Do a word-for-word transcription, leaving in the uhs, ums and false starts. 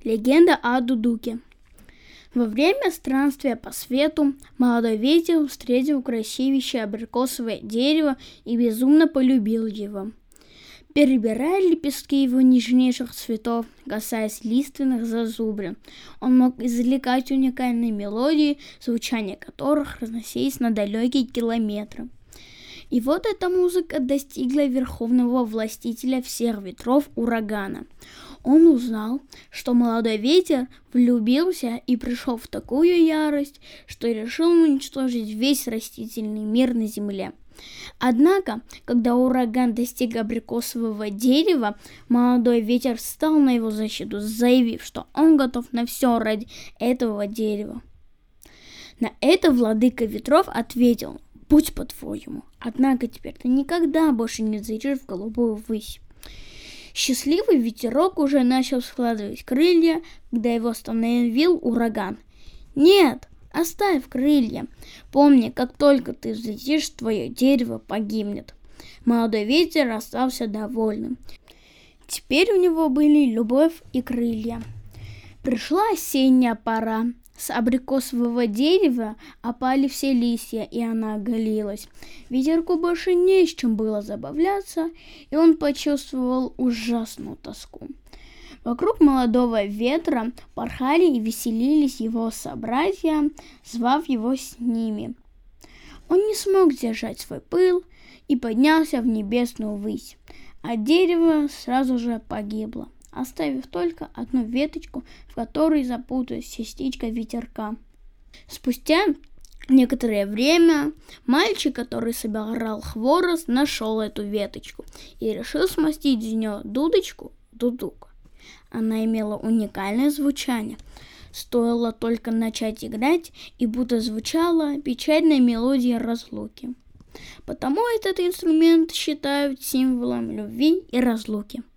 Легенда о Дудуке. Во время странствия по свету молодой ветер встретил красивейшее абрикосовое дерево и безумно полюбил его. Перебирая лепестки его нежнейших цветов, касаясь лиственных зазубрин, он мог извлекать уникальные мелодии, звучание которых разносились на далекие километры. И вот эта музыка достигла верховного властителя всех ветров урагана. Он узнал, что молодой ветер влюбился и пришел в такую ярость, что решил уничтожить весь растительный мир на земле. Однако, когда ураган достиг абрикосового дерева, молодой ветер встал на его защиту, заявив, что он готов на все ради этого дерева. На это владыка ветров ответил: «Будь по-твоему, однако теперь ты никогда больше не взлетишь в голубую высь». Счастливый ветерок уже начал складывать крылья, когда его остановил ураган. «Нет, оставь крылья. Помни, как только ты взлетишь, твое дерево погибнет». Молодой ветер остался довольным. Теперь у него были любовь и крылья. Пришла осенняя пора. С абрикосового дерева опали все листья, и она оголилась. Ветерку больше не с чем было забавляться, и он почувствовал ужасную тоску. Вокруг молодого ветра порхали и веселились его собратья, звав его с ними. Он не смог сдержать свой пыл и поднялся в небесную высь, а дерево сразу же погибло, оставив только одну веточку, в которой запуталась частичка ветерка. Спустя некоторое время мальчик, который собирал хворост, нашел эту веточку и решил смастить из нее дудочку Дудука. Она имела уникальное звучание. Стоило только начать играть, и будто звучала печальная мелодия разлуки. Потому этот инструмент считают символом любви и разлуки.